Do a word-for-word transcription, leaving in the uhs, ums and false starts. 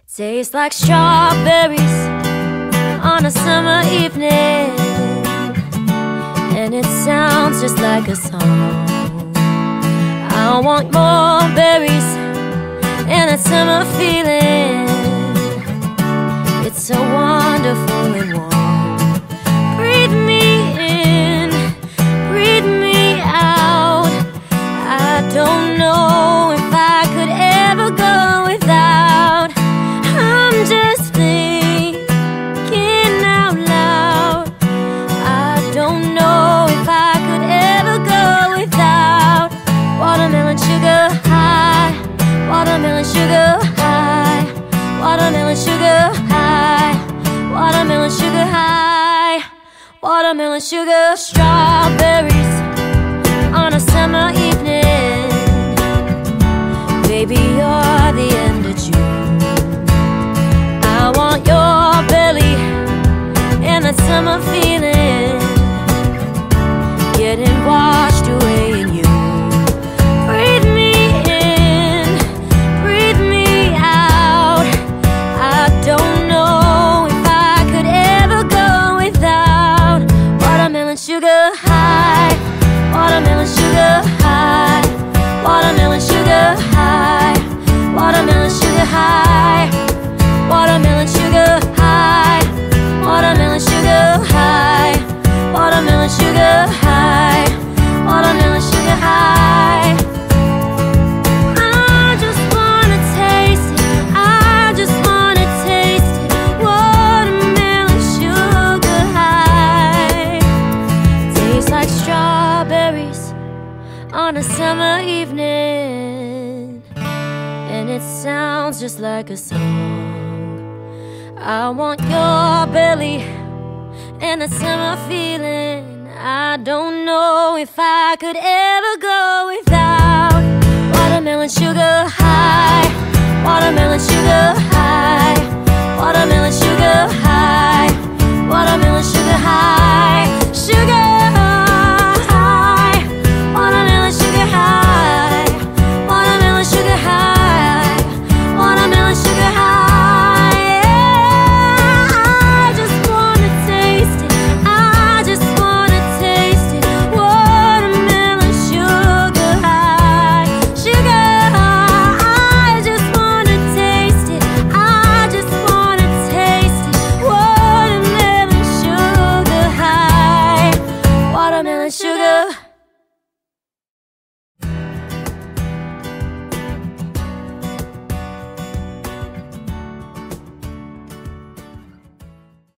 Tastes like strawberries on a summer evening, and it sounds just like a song. I want more berries and that summer feeling. It's so wonderful and warm. Breathe me in, breathe me out. I don't know if I could ever go without. I'm just thinking out loud. I don't know if I could ever go without. Watermelon sugar high, watermelon sugar high, watermelon sugar high, watermelon sugar high, watermelon sugar. Strawberries on a summer evening. Baby, you're the end of June. I want your belly and that summer feeling, getting washed away in you. Breathe me in, breathe me out. I don't know if I could ever go without. Watermelon sugar high, watermelon sugar high, watermelon sugar high, watermelon sugar high, watermelon sugar high, watermelon sugar high, watermelon sugar high, watermelon sugar high. I just wanna taste it, I just wanna taste it. Watermelon sugar high. Tastes like strawberries on a summer evening, and it sounds just like a song. I want your belly and that summer feeling. I don't know if I could ever go without. Watermelon sugar high, watermelon